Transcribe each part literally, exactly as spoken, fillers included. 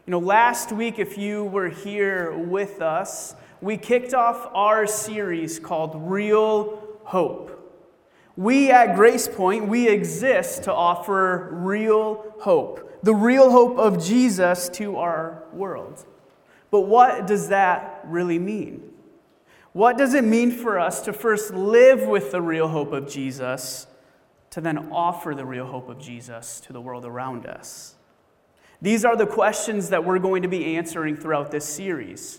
You know, last week, if you were here with us, we kicked off our series called Real Hope. We at Grace Point, we exist to offer real hope, the real hope of Jesus to our world. But what does that really mean? What does it mean for us to first live with the real hope of Jesus, to then offer the real hope of Jesus to the world around us? These are the questions that we're going to be answering throughout this series.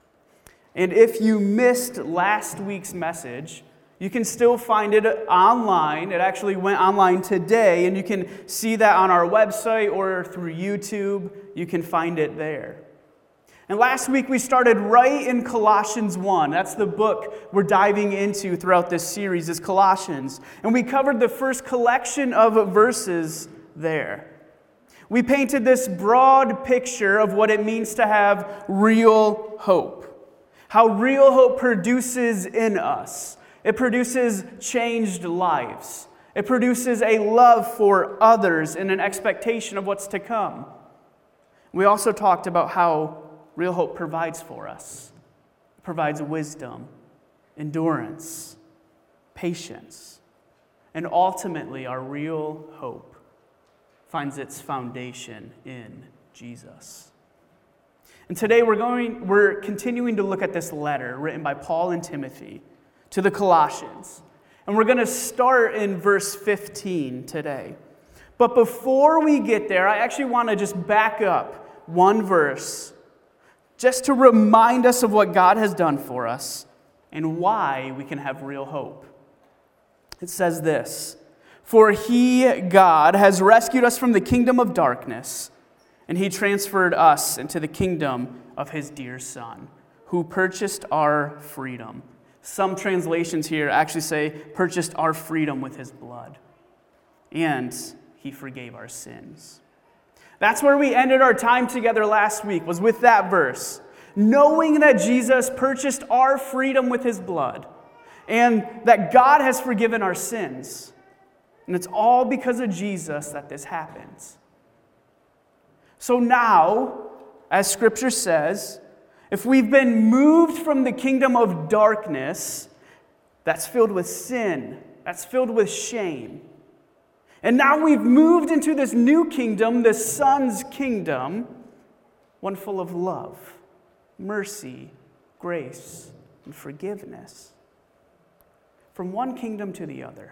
And if you missed last week's message, you can still find it online. It actually went online today, and you can see that on our website or through YouTube. You can find it there. And last week we started right in Colossians one. That's the book we're diving into throughout this series, is Colossians. And we covered the first collection of verses there. We painted this broad picture of what it means to have real hope. How real hope produces in us. It produces changed lives. It produces a love for others and an expectation of what's to come. We also talked about how real hope provides for us. It provides wisdom, endurance, patience, and ultimately our real hope finds its foundation in Jesus. And today we're going we're continuing to look at this letter written by Paul and Timothy to the Colossians. And we're going to start in verse fifteen today. But before we get there, I actually want to just back up one verse just to remind us of what God has done for us and why we can have real hope. It says this: "For he, God, has rescued us from the kingdom of darkness, and he transferred us into the kingdom of his dear Son, who purchased our freedom." Some translations here actually say, purchased our freedom with his blood. And he forgave our sins. That's where we ended our time together last week, was with that verse. Knowing that Jesus purchased our freedom with his blood, and that God has forgiven our sins. And it's all because of Jesus that this happens. So now, as Scripture says, if we've been moved from the kingdom of darkness, that's filled with sin, that's filled with shame, and now we've moved into this new kingdom, the Son's kingdom, one full of love, mercy, grace, and forgiveness. From one kingdom to the other.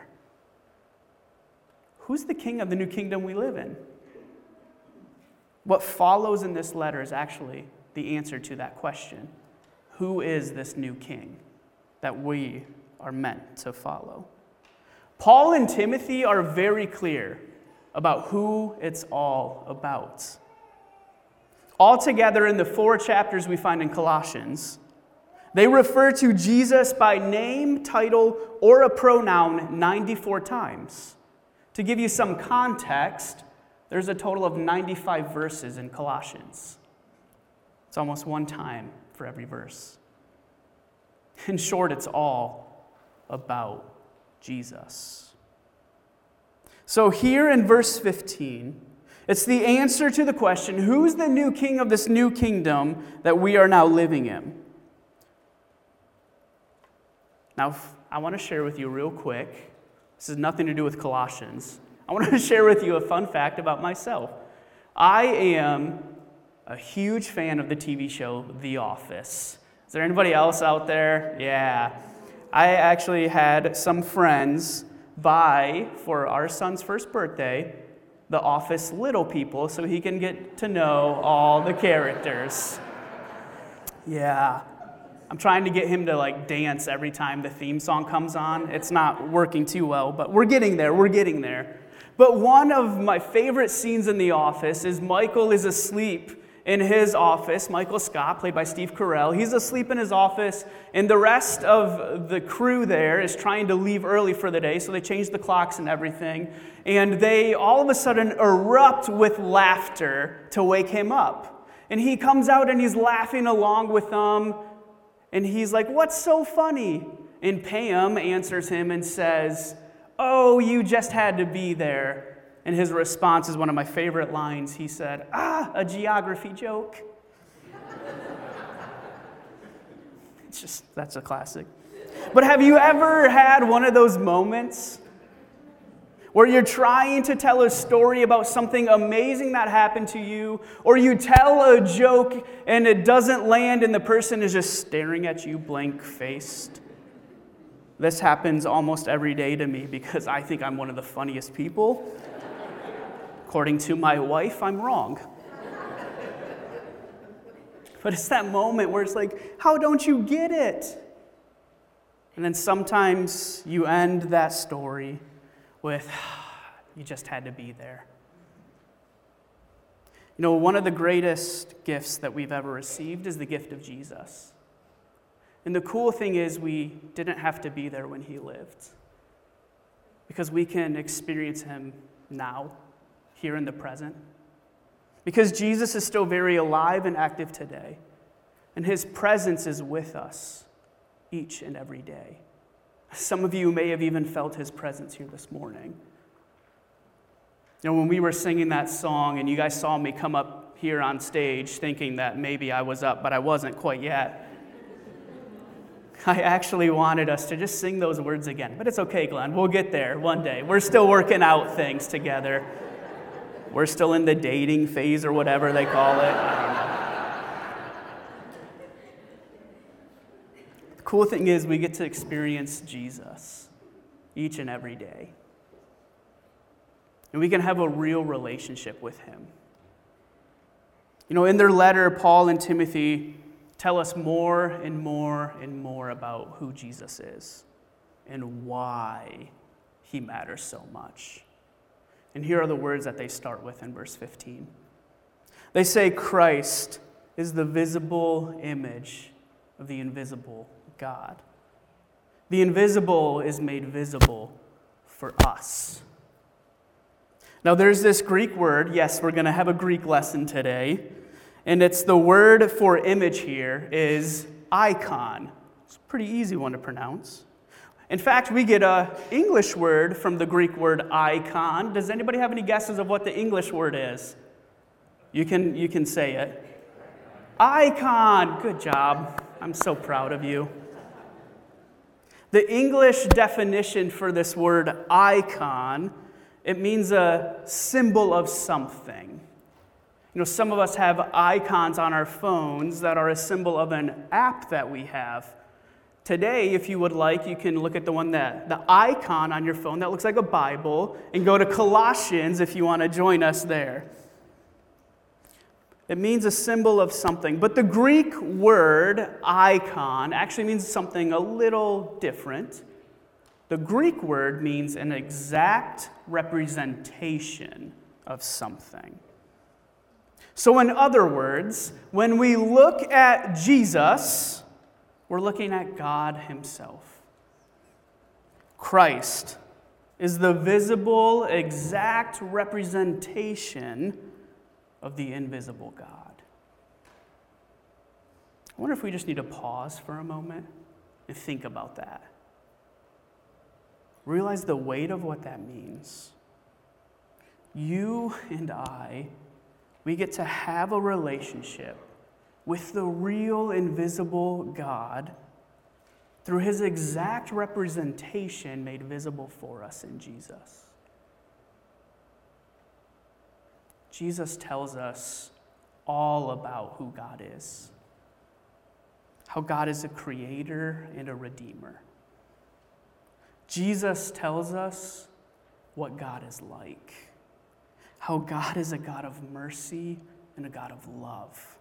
Who's the king of the new kingdom we live in? What follows in this letter is actually the answer to that question. Who is this new king that we are meant to follow? Paul and Timothy are very clear about who it's all about. Altogether, in the four chapters we find in Colossians, they refer to Jesus by name, title, or a pronoun ninety-four times. To give you some context, there's a total of ninety-five verses in Colossians. It's almost one time for every verse. In short, it's all about Jesus. So here in verse fifteen, it's the answer to the question, who's the new king of this new kingdom that we are now living in? Now, I want to share with you real quick. This has nothing to do with Colossians. I want to share with you a fun fact about myself. I am a huge fan of the T V show The Office. Is there anybody else out there? Yeah. I actually had some friends buy, for our son's first birthday, The Office Little People so he can get to know all the characters. Yeah. I'm trying to get him to like dance every time the theme song comes on. It's not working too well, but we're getting there, we're getting there. But one of my favorite scenes in The Office is Michael is asleep in his office. Michael Scott, played by Steve Carell, he's asleep in his office, and the rest of the crew there is trying to leave early for the day, so they change the clocks and everything, and they all of a sudden erupt with laughter to wake him up. And he comes out and he's laughing along with them, and he's like, "What's so funny?" And Pam answers him and says, "Oh, you just had to be there And his response is one of my favorite lines. He said, "Ah, a geography joke." It's just, that's a classic. But have you ever had one of those moments where you're trying to tell a story about something amazing that happened to you, or you tell a joke and it doesn't land and the person is just staring at you blank-faced? This happens almost every day to me because I think I'm one of the funniest people. According to my wife, I'm wrong. But it's that moment where it's like, how don't you get it? And then sometimes you end that story with, you just had to be there. You know, one of the greatest gifts that we've ever received is the gift of Jesus. And the cool thing is we didn't have to be there when he lived, because we can experience him now, here in the present. Because Jesus is still very alive and active today, and his presence is with us each and every day. Some of you may have even felt his presence here this morning. You know, when we were singing that song and you guys saw me come up here on stage thinking that maybe I was up, but I wasn't quite yet, I actually wanted us to just sing those words again. But it's okay, Glenn. We'll get there one day. We're still working out things together. We're still in the dating phase or whatever they call it. I don't know. The cool thing is we get to experience Jesus each and every day. And we can have a real relationship with him. You know, in their letter, Paul and Timothy tell us more and more and more about who Jesus is and why he matters so much. And here are the words that they start with in verse fifteen. They say, Christ is the visible image of the invisible God. The invisible is made visible for us. Now there's this Greek word. Yes, we're going to have a Greek lesson today. And it's the word for image here is icon. It's a pretty easy one to pronounce. In fact, we get an English word from the Greek word icon. Does anybody have any guesses of what the English word is? You can, you can say it. Icon. Good job. I'm so proud of you. The English definition for this word icon, it means a symbol of something. You know, some of us have icons on our phones that are a symbol of an app that we have. Today, if you would like, you can look at the one that, the icon on your phone that looks like a Bible, and go to Colossians if you want to join us there. It means a symbol of something. But the Greek word icon actually means something a little different. The Greek word means an exact representation of something. So in other words, when we look at Jesus, we're looking at God himself. Christ is the visible, exact representation of the invisible God. I wonder if we just need to pause for a moment and think about that. Realize the weight of what that means. You and I, we get to have a relationship with the real invisible God through his exact representation made visible for us in Jesus. Jesus tells us all about who God is, how God is a creator and a redeemer. Jesus tells us what God is like, how God is a God of mercy and a God of love.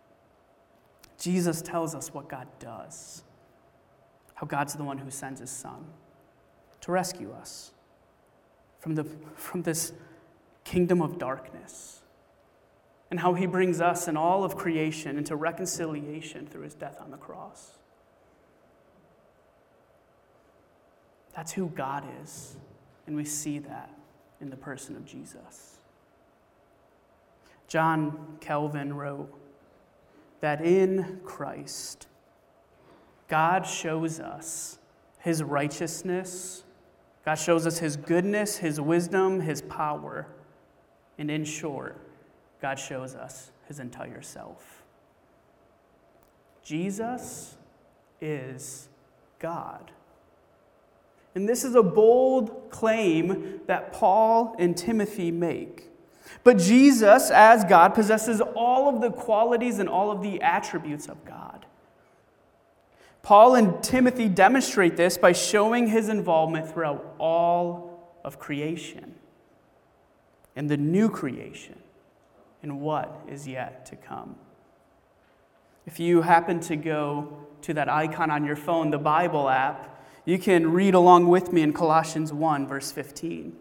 Jesus tells us what God does, how God's the one who sends his Son to rescue us from, the, from this kingdom of darkness, and how he brings us and all of creation into reconciliation through his death on the cross. That's who God is, and we see that in the person of Jesus. John Calvin wrote that in Christ, God shows us his righteousness God shows us his goodness, his wisdom, his power. And in short, God shows us his entire self. Jesus is God. And this is a bold claim that Paul and Timothy make. But Jesus, as God, possesses all of the qualities and all of the attributes of God. Paul and Timothy demonstrate this by showing his involvement throughout all of creation and the new creation and what is yet to come. If you happen to go to that icon on your phone, the Bible app, you can read along with me in Colossians one, verse fifteen.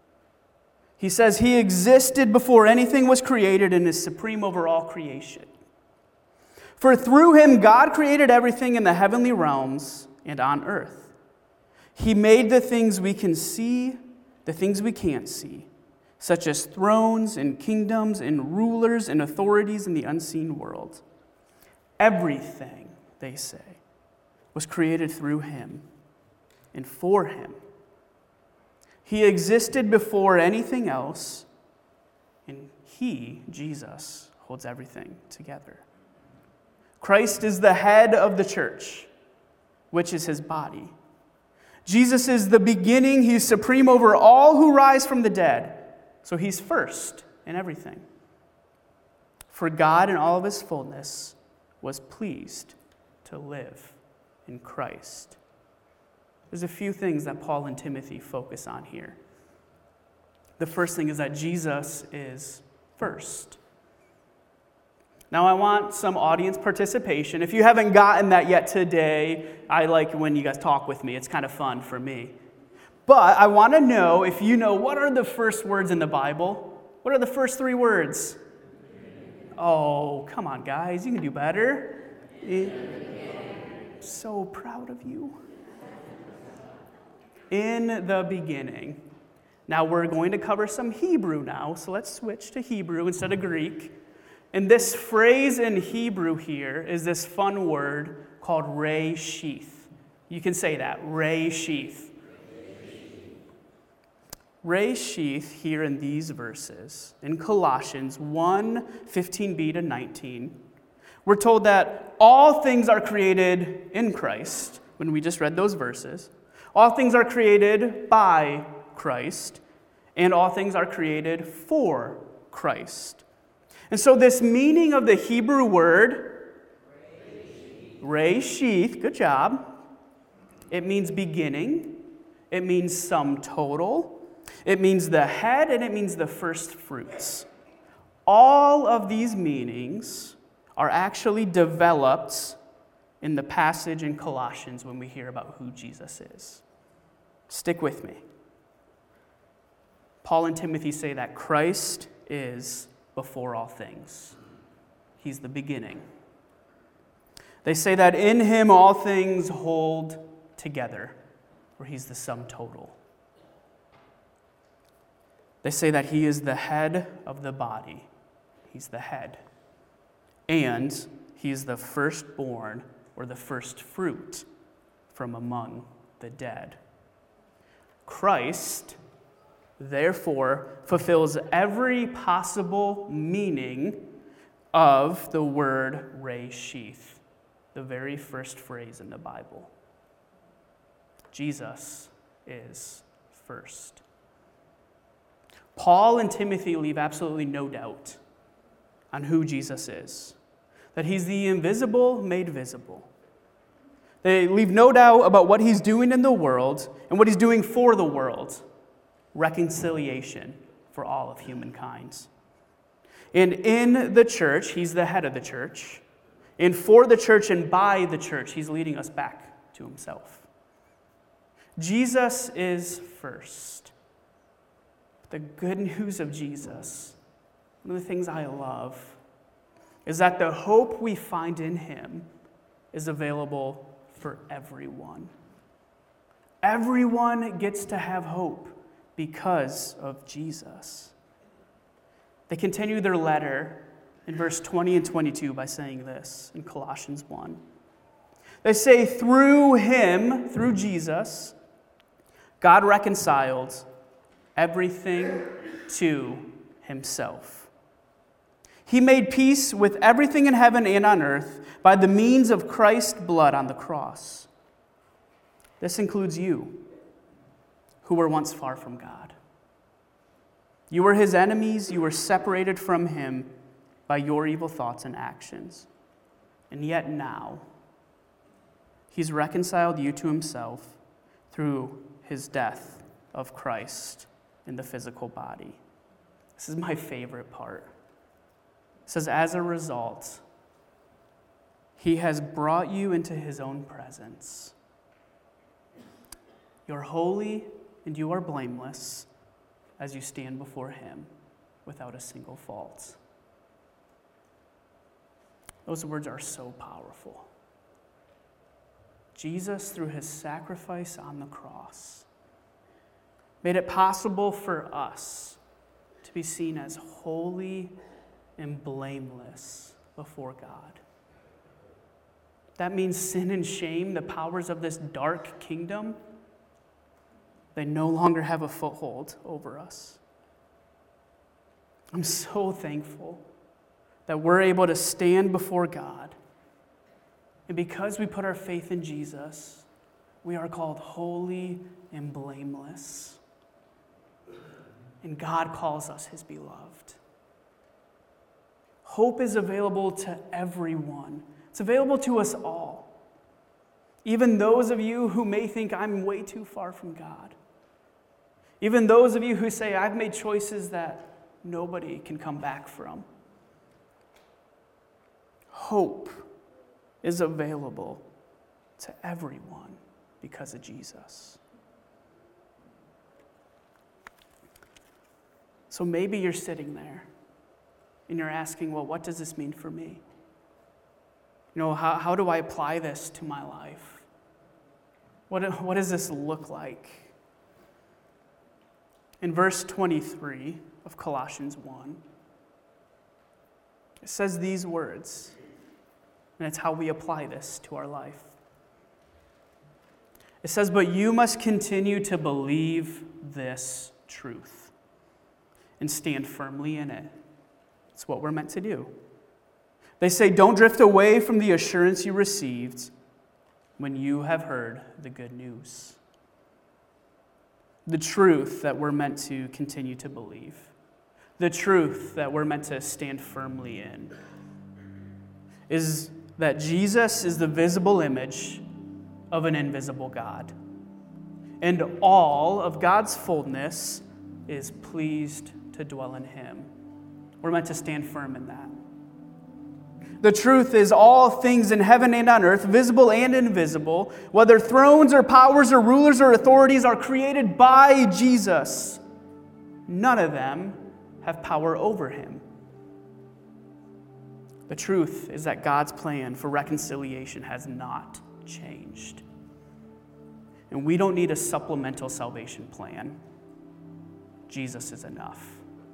He says, he existed before anything was created and is supreme over all creation. For through him God created everything in the heavenly realms and on earth. He made the things we can see, the things we can't see, such as thrones and kingdoms and rulers and authorities in the unseen world. Everything, they say, was created through him and for him. He existed before anything else, and he, Jesus, holds everything together. Christ is the head of the church, which is his body. Jesus is the beginning. He's supreme over all who rise from the dead. So he's first in everything. For God in all of his fullness was pleased to live in Christ. There's a few things that Paul and Timothy focus on here. The first thing is that Jesus is first. Now, I want some audience participation. If you haven't gotten that yet today, I like when you guys talk with me. It's kind of fun for me. But I want to know if you know what are the first words in the Bible? What are the first three words? Oh, come on, guys. You can do better. I'm so proud of you. In the beginning. Now we're going to cover some Hebrew now, so let's switch to Hebrew instead of Greek. And this phrase in Hebrew here is this fun word called reshith. You can say that, reshith. Reshith here in these verses, in Colossians one, fifteen b to nineteen, we're told that all things are created in Christ, when we just read those verses. All things are created by Christ, and all things are created for Christ. And so this meaning of the Hebrew word, reshith, good job. It means beginning. It means sum total. It means the head, and it means the first fruits. All of these meanings are actually developed in the passage in Colossians when we hear about who Jesus is. Stick with me. Paul and Timothy say that Christ is before all things. He's the beginning. They say that in him all things hold together, or he's the sum total. They say that he is the head of the body. He's the head. And he is the firstborn, or the first fruit, from among the dead. Christ, therefore, fulfills every possible meaning of the word reshith, the very first phrase in the Bible. Jesus is first. Paul and Timothy leave absolutely no doubt on who Jesus is, that he's the invisible made visible. They leave no doubt about what he's doing in the world and what he's doing for the world, reconciliation for all of humankind. And in the church, he's the head of the church. And for the church and by the church, he's leading us back to himself. Jesus is first. The good news of Jesus, one of the things I love, is that the hope we find in him is available for everyone. Everyone gets to have hope because of Jesus. They continue their letter in verse twenty and twenty-two by saying this in Colossians one. They say, through him, through Jesus, God reconciled everything to himself. He made peace with everything in heaven and on earth by the means of Christ's blood on the cross. This includes you, who were once far from God. You were his enemies. You were separated from him by your evil thoughts and actions. And yet now, he's reconciled you to himself through his death of Christ in the physical body. This is my favorite part. It says, as a result, he has brought you into his own presence. You're holy and you are blameless as you stand before him without a single fault. Those words are so powerful. Jesus, through his sacrifice on the cross, made it possible for us to be seen as holy and blameless before God. That means sin and shame, the powers of this dark kingdom, they no longer have a foothold over us. I'm so thankful that we're able to stand before God. And because we put our faith in Jesus, we are called holy and blameless. And God calls us his beloved. Hope is available to everyone. It's available to us all. Even those of you who may think I'm way too far from God. Even those of you who say I've made choices that nobody can come back from. Hope is available to everyone because of Jesus. So maybe you're sitting there and you're asking, well, what does this mean for me? You know, how, how do I apply this to my life? What, what does this look like? In verse twenty-three of Colossians one, it says these words, and it's how we apply this to our life. It says, but you must continue to believe this truth and stand firmly in it. It's what we're meant to do. They say, don't drift away from the assurance you received when you have heard the good news. The truth that we're meant to continue to believe. The truth that we're meant to stand firmly in is that Jesus is the visible image of an invisible God. And all of God's fullness is pleased to dwell in him. We're meant to stand firm in that. The truth is all things in heaven and on earth, visible and invisible, whether thrones or powers or rulers or authorities, are created by Jesus. None of them have power over him. The truth is that God's plan for reconciliation has not changed. And we don't need a supplemental salvation plan. Jesus is enough.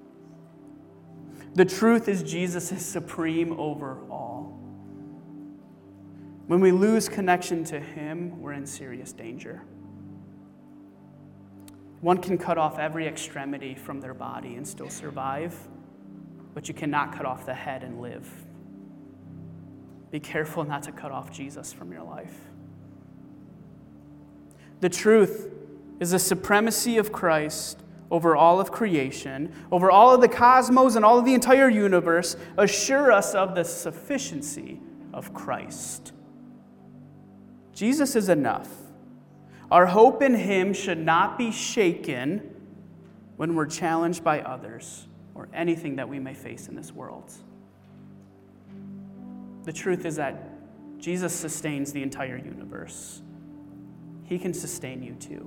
The truth is Jesus is supreme over all. When we lose connection to him, we're in serious danger. One can cut off every extremity from their body and still survive, but you cannot cut off the head and live. Be careful not to cut off Jesus from your life. The truth is the supremacy of Christ over all of creation, over all of the cosmos and all of the entire universe, assure us of the sufficiency of Christ. Jesus is enough. Our hope in him should not be shaken when we're challenged by others or anything that we may face in this world. The truth is that Jesus sustains the entire universe. He can sustain you too.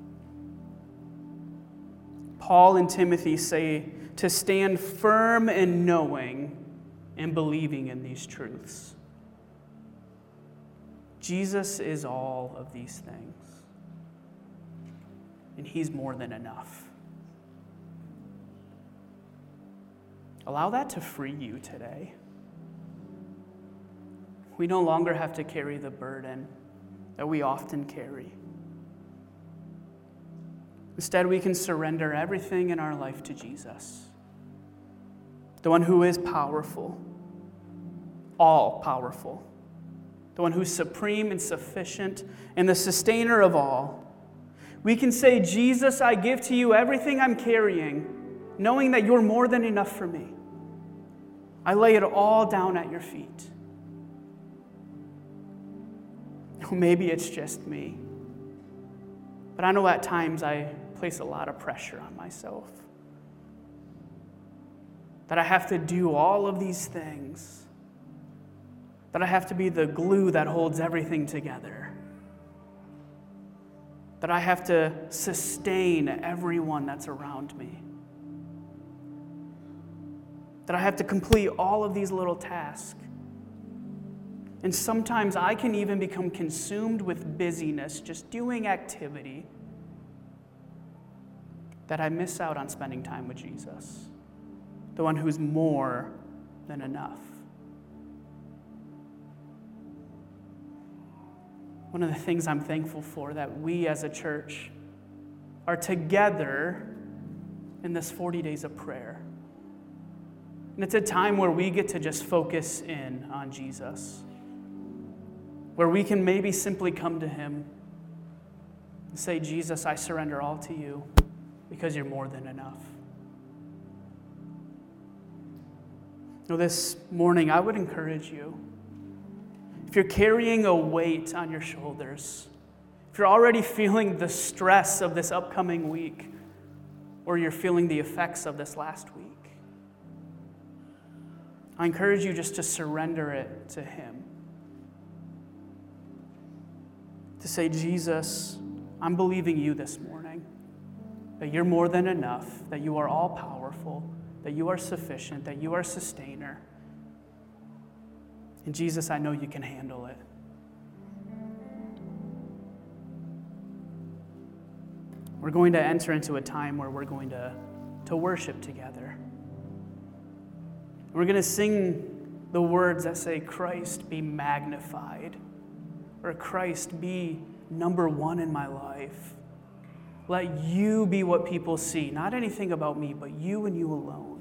Paul and Timothy say to stand firm in knowing and believing in these truths. Jesus is all of these things. And he's more than enough. Allow that to free you today. We no longer have to carry the burden that we often carry. Instead, we can surrender everything in our life to Jesus, the one who is powerful, all powerful, the one who's supreme and sufficient and the sustainer of all. We can say, Jesus, I give to you everything I'm carrying, knowing that you're more than enough for me. I lay it all down at your feet. Maybe it's just me, but I know at times I place a lot of pressure on myself. That I have to do all of these things. That I have to be the glue that holds everything together. That I have to sustain everyone that's around me. That I have to complete all of these little tasks. And sometimes I can even become consumed with busyness, just doing activity, that I miss out on spending time with Jesus, the one who's more than enough. One of the things I'm thankful for, that we as a church are together in this forty days of prayer. And it's a time where we get to just focus in on Jesus, where we can maybe simply come to him and say, Jesus, I surrender all to you because you're more than enough. Now, this morning, I would encourage you, if you're carrying a weight on your shoulders, if you're already feeling the stress of this upcoming week, or you're feeling the effects of this last week, I encourage you just to surrender it to him. To say, Jesus, I'm believing you this morning, that you're more than enough, that you are all powerful, that you are sufficient, that you are sustainer. And Jesus, I know you can handle it. We're going to enter into a time where we're going to, to worship together. We're going to sing the words that say, Christ be magnified, or Christ be number one in my life. Let you be what people see, not anything about me, but you and you alone.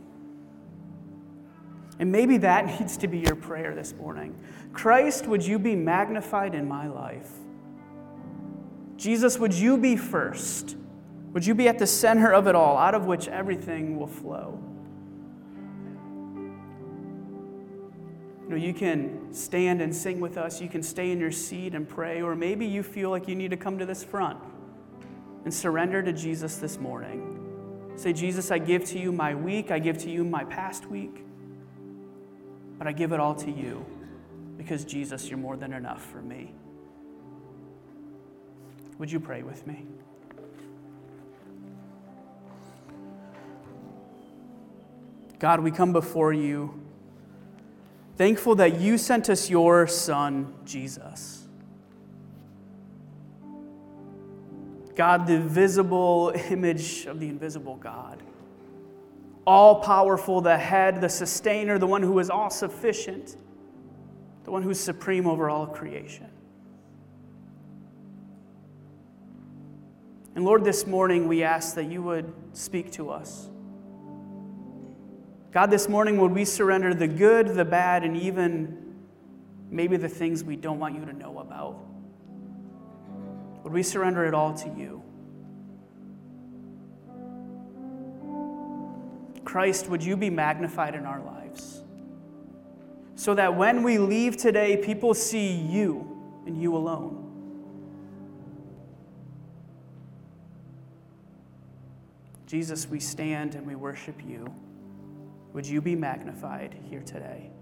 And maybe that needs to be your prayer this morning. Christ, would you be magnified in my life? Jesus, would you be first? Would you be at the center of it all, out of which everything will flow? You know, you can stand and sing with us. You can stay in your seat and pray. Or maybe you feel like you need to come to this front and surrender to Jesus this morning. Say, Jesus, I give to you my week. I give to you my past week. But I give it all to you because, Jesus, you're more than enough for me. Would you pray with me? God, we come before you thankful that you sent us your Son, Jesus. God, the visible image of the invisible God. All-powerful, the head, the sustainer, the one who is all-sufficient, the one who's supreme over all creation. And Lord, this morning we ask that you would speak to us. God, this morning would we surrender the good, the bad, and even maybe the things we don't want you to know about. Would we surrender it all to you? Christ, would you be magnified in our lives so that when we leave today, people see you and you alone. Jesus, we stand and we worship you. Would you be magnified here today?